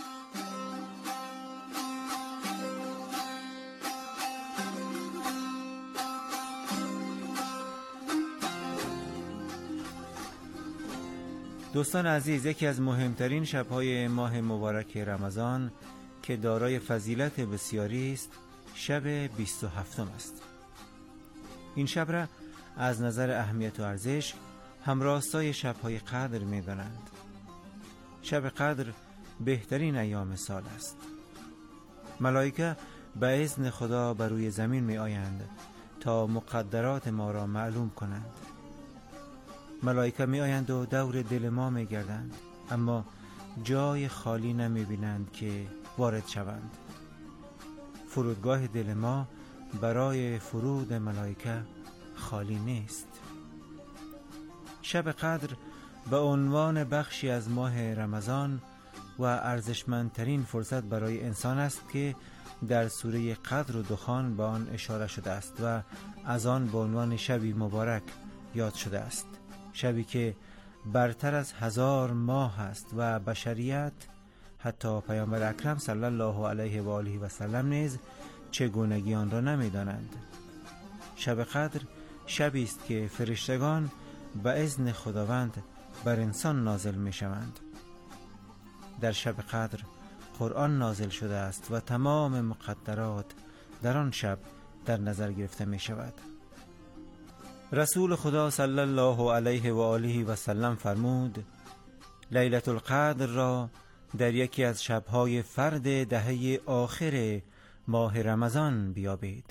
دوستان عزیز، یکی از مهمترین شب‌های ماه مبارک رمضان که دارای فضیلت بسیاری است، شب 27 است. این شب را از نظر اهمیت و ارزش همراستای شب‌های قدر می‌دانند. شب قدر بهترین ایام سال است. ملائکه به اذن خدا بر روی زمین می‌آیند تا مقدرات ما را معلوم کنند. ملائکه می‌آیند و دور دل ما می‌گردند، اما جای خالی نمی‌بینند که وارد شوند. فرودگاه دل ما برای فرود ملائکه خالی نیست. شب قدر به عنوان بخشی از ماه رمضان و ارزشمندترین فرصت برای انسان است که در سوره قدر و دخان به آن اشاره شده است و از آن به عنوان شبی مبارک یاد شده است. شبی که برتر از 1000 ماه است و بشریت حتی پیامبر اکرم صلی الله علیه و آله و سلم نیز چگونگی آن را نمی‌دانند. شب قدر شبی است که فرشتگان به اذن خداوند بر انسان نازل می‌شوند. در شب قدر قرآن نازل شده است و تمام مقدرات در آن شب در نظر گرفته می شود. رسول خدا صلی الله علیه و آله و سلم فرمود: لیلة القدر را در یکی از شبهای فرد دهه آخر ماه رمضان بیابید.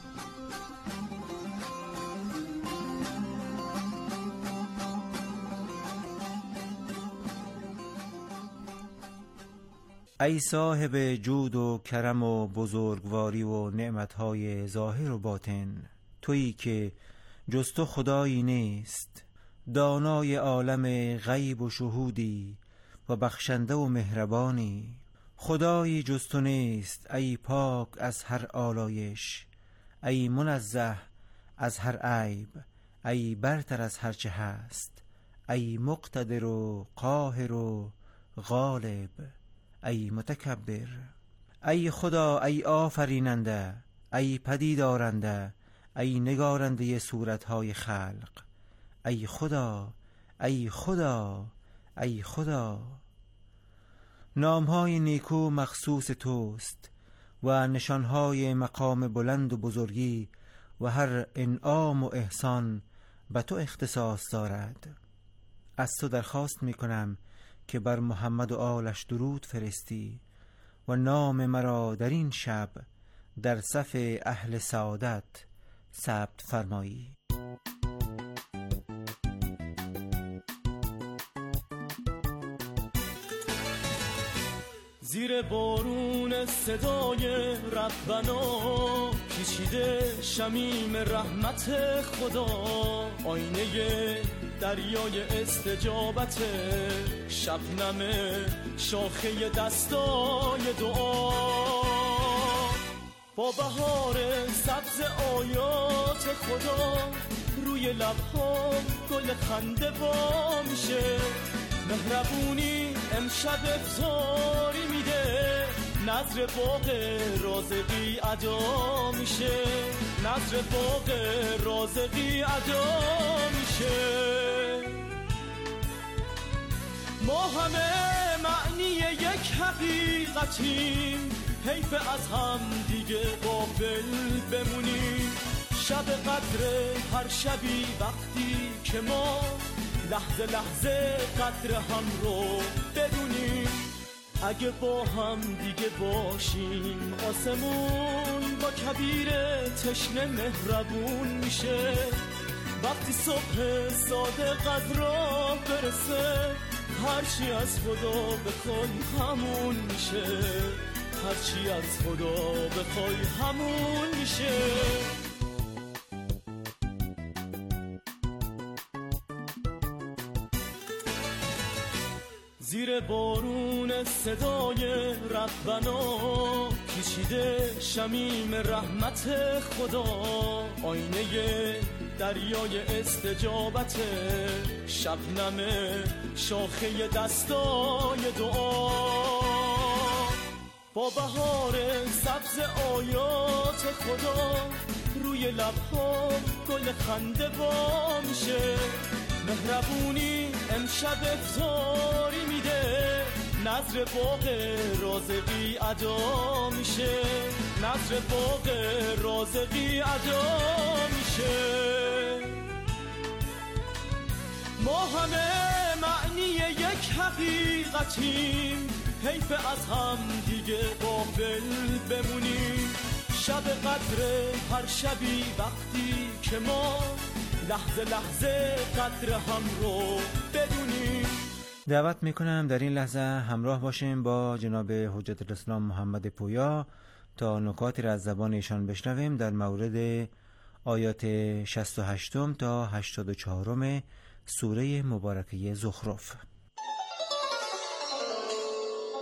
ای صاحب جود و کرم و بزرگواری و نعمتهای ظاهر و باطن، تویی که جز تو خدایی نیست، دانای عالم غیب و شهودی و بخشنده و مهربانی. خدایی جز تو نیست ای پاک از هر آلایش، ای منزه از هر عیب، ای برتر از هر چه هست، ای مقتدر و قاهر و غالب، ای متکبر. ای خدا، ای آفریننده، ای پدیدارنده، ای نگارنده صورتهای خلق. ای خدا، ای خدا، ای خدا. نامهای نیکو مخصوص توست و نشانهای مقام بلند و بزرگی و هر انعام و احسان به تو اختصاص دارد. از تو درخواست می کنم که بر محمد و آلش درود فرستی و نام مرا در این شب در صف اهل سعادت ثبت فرمایی. زیر بارون صدای ربنا پیچیده شمیم رحمت خدا، آینه دریای استجابت، شبنم شاخه دستای دعا، با بهار سبز آیات خدا روی لبها گل خنده وا میشه. مهربونی امشب افطاری میده، نظر باغ رازقی ادا میشه، نظر باغ رازقی ادا میشه. ما همه معنی یک حقیقتیم، حیف از هم دیگه غافل بمونیم. شب قدر هر شبی وقتی که ما لحظه لحظه قدر هم رو بدونیم. اگه با هم دیگه باشیم آسمون با کبیر تشنه مهربون میشه. وقتی صبح صادق از راه برسه، هرچی از خدا بخوای همون میشه، هرچی از خدا بخوای همون میشه. زیر بارون صدای ربنا پیچیده شمیم رحمت خدا، آینه دریای استجابت، شبنم شاخه دستای دعا، با بهار سبز آیات خدا روی لبها گل خنده وا میشه. مهربونی امشب افطاری میده، نظر باغ رازقی ادا میشه، نظر باغ رازقی ادا میشه. ما همه معنی یک حقیقتیم، حیف از هم دیگه غافل بمونیم. شب قدر هر شبی وقتی که ما لحظه لحظه قدر هم رو بدونیم. دعوت میکنم در این لحظه همراه باشیم با جناب حجت الاسلام محمد پویا تا نکاتی را از زبان ایشان بشنویم در مورد آیات 68 تا 84 سوره مبارکه زخرف.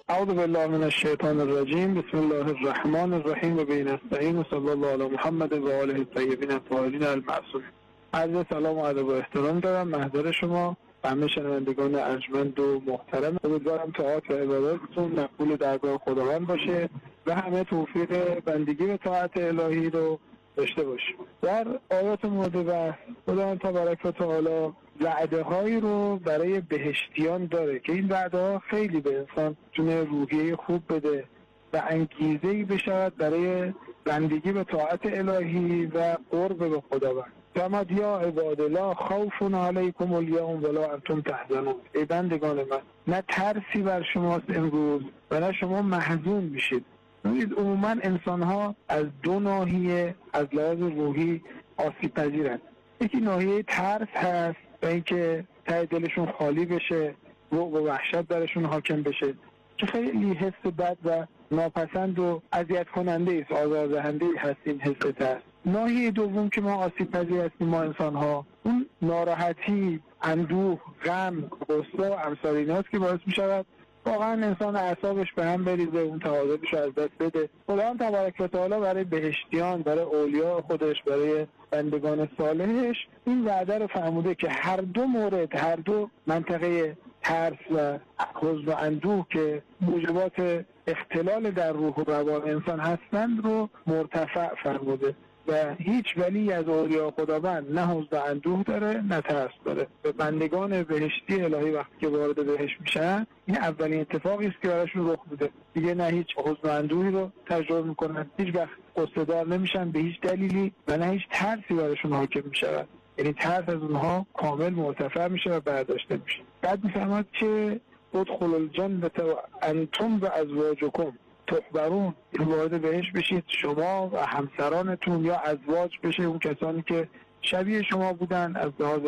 اعوذ بالله من الشیطان الرجیم. بسم الله الرحمن الرحیم و به نستعین و صلی الله علی محمد و آله الطیبین الطاهرین المعصومین. عرض سلام و ادب و احترام دارم محضر شما همه شنوندگان ارجمند و محترم. امیدوارم طاعات و عباداتتون مقبول درگاه خداوند باشه و همه توفیق بندگی به طاعت الهی رو داشته باشیم. در آیات مورد بحث خداوند تبارک و تعالی وعده هایی رو برای بهشتیان داره که این وعده ها خیلی به انسان تونه روحیه خوب بده و انگیزه‌ای بشود برای بندگی به طاعت الهی و قرب به خداوند. فرمود یا عباد الله خوف علیکم الیوم ولا انتم تحزنون. ای بندگان من، نه ترسی بر شماست امروز و نه شما محزون میشید. ببینید عموما انسان ها از دو ناحیه از لحاظ روحی آسیب پذیرند. یکی ناحیه ترس هست و اینکه ته دلشون خالی بشه، رعب و وحشت برشون حاکم بشه که خیلی حس بد و ناپسند و اذیت کننده است، آزاردهنده هست این حس ترس. ناحیه دوم که ما آسیب پذیر هستیم ما انسان ها، اون ناراحتی، اندوه، غم، غصه و امثال ایناست که باعث می شود واقعا انسان اعصابش به هم بریزه، اون توازنش رو از دست بده. خداوند تبارک و تعالی برای بهشتیان، برای اولیاء خودش، برای بندگان صالحش این وعده رو فرموده که هر دو مورد، هر دو منطقه ترس و حزن و اندوه که موجبات اختلال در روح و روان انسان هستند رو مرتفع فرموده و هیچ ولی از اولیاء خداوند نه حزن و اندوه داره نه ترس داره. به بندگان بهشتی الهی وقتی که وارد بهشت میشن این اولین اتفاقی است که براشون رخ میده. دیگه نه هیچ حزن و اندوهی رو تجربه میکنن، هیچ وقت غصه دار نمیشن به هیچ دلیلی و نه هیچ ترسی براشون حاکم میشود. یعنی ترس از اونها کامل مرتفع میشه و برداشته میشه. بعد میفرماد که ادخلوا الجنة انتم و ازواجکم تحبرون، وارد بهشت بشید شما و همسرانتون یا ازواج بشه اون کسانی که شبیه شما بودن، از لحاظ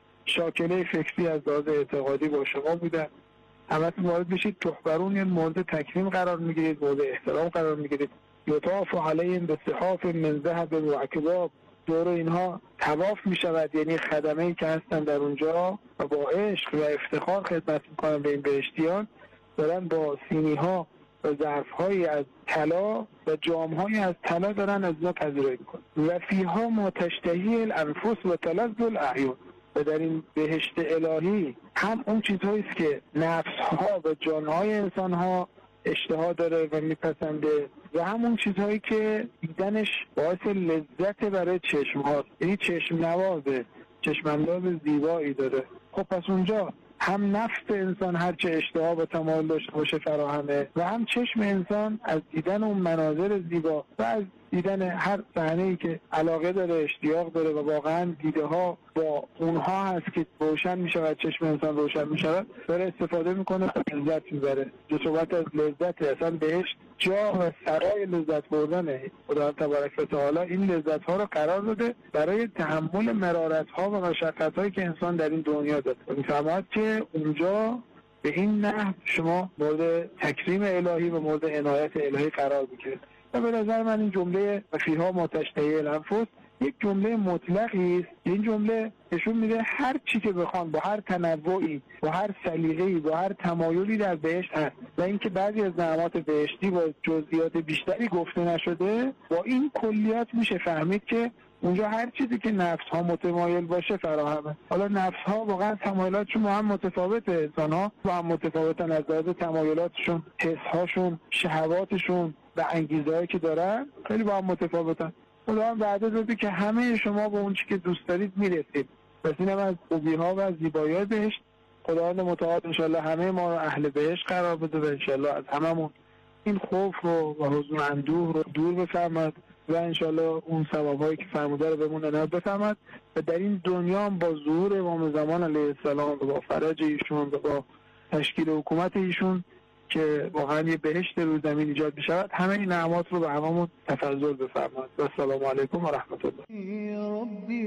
شاکله فکری، از لحاظ اعتقادی با شما بودن، همتون وارد بشید. تحبرون یعنی مورد تکریم قرار میگیرید، مورد احترام قرار میگیرید. یطاف علیهم بصحاف من ذهب و اکواب، دور اینها طواف میشود، یعنی خدمه‌ای که هستن در اونجا و با عشق و افتخار خدمت میکنن به این بهشتیان، دارن با سینی ها و ظرف‌هایی از طلا و جام‌هایی از طلا دارن از اینا پذیرایی میکنن. و فیها ما تشتهی الانفس و تلذ الاعیون، و در این بهشت الهی هم اون چیزهایی است که نفس‌ها و جان‌های انسان‌ها اشتها داره و میپسنده و همون چیزهایی که دیدنش باعث لذت برای چشم هاست، یعنی چشم نوازه، چشم انداز زیبایی داره. خب پس اونجا هم نفس انسان هرچه اشتها و تمایل داشته باشه فراهمه و هم چشم انسان از دیدن اون مناظر زیبا و از دیدن هر صحنه‌ای که علاقه داره، اشتیاق داره و واقعا دیده ها با اونها هست که روشن میشود، چشم انسان روشن میشود، داره استفاده میکنه و لذت میبره. جو صحبت از لذت، اصلا بهشت جا و سرای لذت بردنه. خداوند تبارک و تعالی این لذت ها رو قرار داده برای تحمل مرارت ها و مشقت هایی که انسان در این دنیا داره. میفرماید که اونجا به این نحو شما مورد تکریم الهی و مورد عنایت الهی قرار بگیرید. و به نظر من این جمله فیها ما تشتهی الانفس یک جمله مطلقی است. این جمله نشون میده هر چی که بخوان با هر تنوعی، با هر سلیقه‌ای، با هر تمایلی در بهشت هست و اینکه بعضی از نعمات بهشتی با جزئیات بیشتری گفته نشده، با این کلیات میشه فهمید که اونجا هر چیزی که نفس ها متمایل باشه فراهمه. حالا نفس ها واقعا تمایلاتشون با هم متفاوته، انسان ها با هم متفاوتن از لحاظ تمایلاتشون، حس هاشون، شهواتشون و انگیزه‌هایی که دارن خیلی با هم متفاوتن. خداوند وعده داده که همه شما با اون چیزی که دوست دارید میرسید. پس اینم از خوبی‌ها و از زیبایی‌های بهشت. خداوند متعال انشالله همه ما رو اهل بهشت قرار بده و انشالله از هممون این خوف رو و حزن و اندوه رو دور بفرماد و انشالله اون ثواب‌هایی که فرموده رو بهمون عنایت بفرماد و در این دنیا با ظهور امام زمان علیه السلام و با فرج ایشون و با تشکیل حکومت ایشون که واقعا یه بهشت روی زمین ایجاد بشود، همه این نعمات رو به هممون تفضل بفرماد. و السلام علیکم و رحمت الله. یا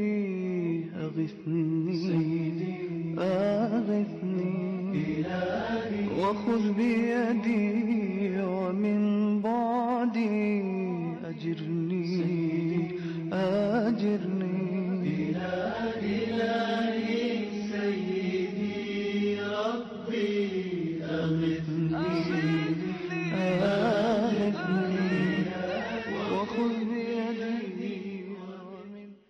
ربی اغثنی اغثنی و خذ بیدی و من بعدی اجرنی اجرنی الهی سیدی ربی اغثنی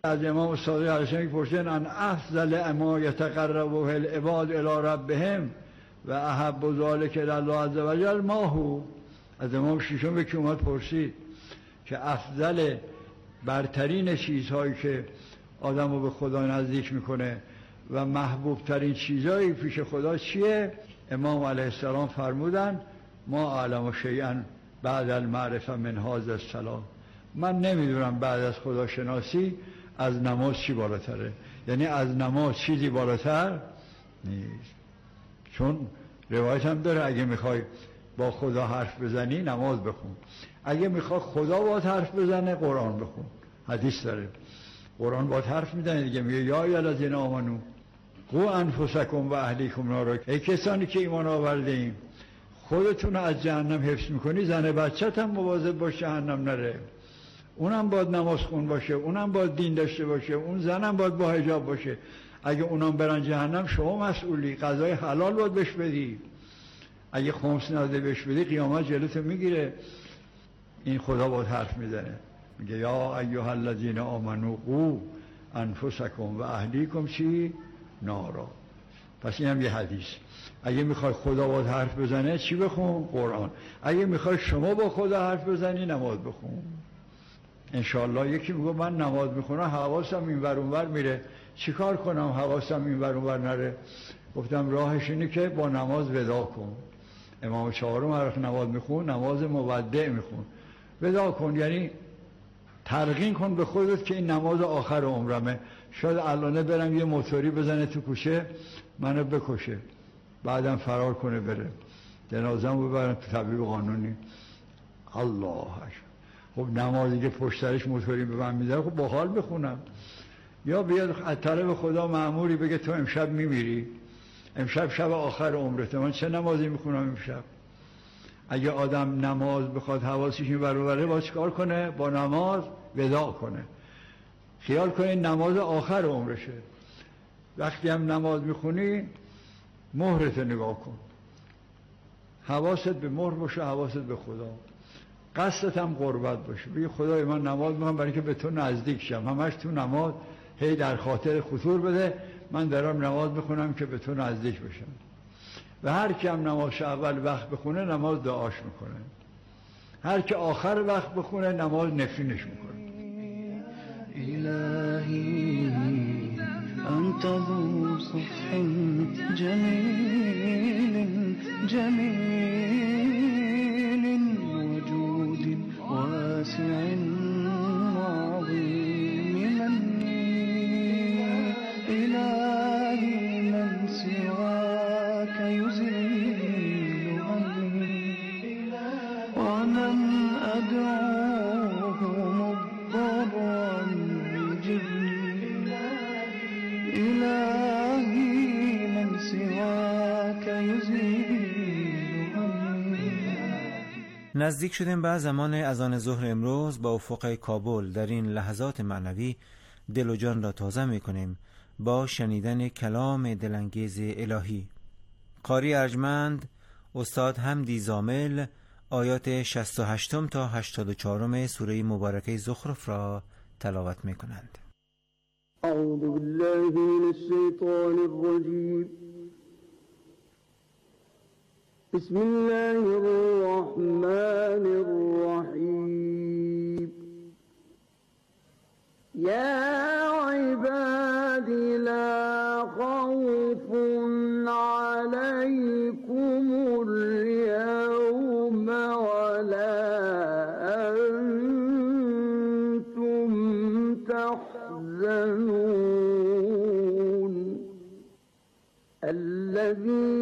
از امام صادق علیه السلام پرسیدن ان افضل ما یتقرب العباد الی ربهم و احب ذلک الی الله عز وجل ما هو. از امام ششم که اومد پرسید که افضل برترین چیزهایی که آدم رو به خدا نزدیک میکنه و محبوب ترین چیزهایی پیش خدا چیه؟ امام علیه السلام فرمودن ما اعلم شیئا بعد المعرفه من هذا الصلاه. من نمیدونم بعد از خداشناسی از نماز چی بالاتره. یعنی از نماز چیزی بالاتر نیست. چون روایت هم داره اگه میخوای با خدا حرف بزنی نماز بخون، اگه میخوای خدا باید حرف بزنه قرآن بخون. حدیث داره قرآن باید حرف میزنه دیگه، میگه یا ای‌الذین آمنو قوا انفسکم و اهلیکم نارا. ای کسانی که ایمان آوردین خودتون رو از جهنم حفظ میکنی، زن بچت هم مواظب باش جهنم نره، اونم باید نماز خون باشه، اونم باید دین داشته باشه، اون زنم باید با حجاب باشه. اگه اونام برن جهنم شما مسئولی، غذای حلال باید بهش بدی. اگه خمس نده بهش بدی قیامت جلوتو میگیره. این خدا باید حرف میزنه، میگه یا ایها الذین آمنو قوا انفسکم و اهلیکم چی؟ نارا. پس این هم یه حدیث. اگه میخوای خدا باید حرف بزنه چی بخون؟ قرآن. اگه میخوای شما با خدا حرف بزنی نماز بخون. انشالله یکی میگه من نماز میخونم حواسم این ور اون ور میره، چیکار کنم حواسم این ور اون ور نره؟ گفتم راهش اینه که با نماز ودا کن. امام چهارم هر نماز میخون نماز مودع میخون. ودا کن یعنی تلقین کن به خودت که این نماز آخر عمرمه. شاید الانه برم یه موتوری بزنه تو کوچه منو بکشه، بعدم فرار کنه بره، جنازه‌مو ببرن تو تبلیغ قانونی. الله اکبر. خب نمازی که پشت سرش موتوری به من میذاره خب با حال بخونم. یا بیاد از طرف خدا مأموری بگه تو امشب میمیری، امشب شب آخر عمرته، من چه نمازی میخونم امشب؟ اگه آدم نماز بخواد حواسش این ور و بره باید چیکار کنه؟ با نماز ودا کنه. خیال کنه نماز آخر عمرشه. وقتی هم نماز میخونی مهرت نگاه کن، حواست به مهر باشه، حواست به خدا، قصدت هم قربت باشه. بگی خدای من نماز میخونم برای که به تو نزدیک شم، همش تو نماز هی در خاطر خطور بده من دارم نماز میخونم که به تو نزدیک بشم. و هر کی هم نماز اول وقت بخونه نماز دعاش میکنه، هر کی آخر وقت بخونه نماز نفرینش میکنه. الهی انت ذو صفح جمیل جمیل وجود واسع عظیم منی الهی من سواك يزيل عني ومن أدعوه مضطرا يجبني إلهي من سواك يزيل عني. نزدیک شدیم به زمان اذان ظهر امروز. با افق کابل در این لحظات معنوی دل و جان را تازه می‌کنیم با شنیدن کلام دلانگیز الهی. قاری ارجمند استاد حمدی زامل آیات 68 تا 84 سوره مبارکه زخرف را تلاوت می‌کنند. اعوذ بالله من الشیطان الرجیم. بسم الله الرحمن الرحیم. یا عبادی لا خوف علیکم اليوم ولا انتم تحزنون الذين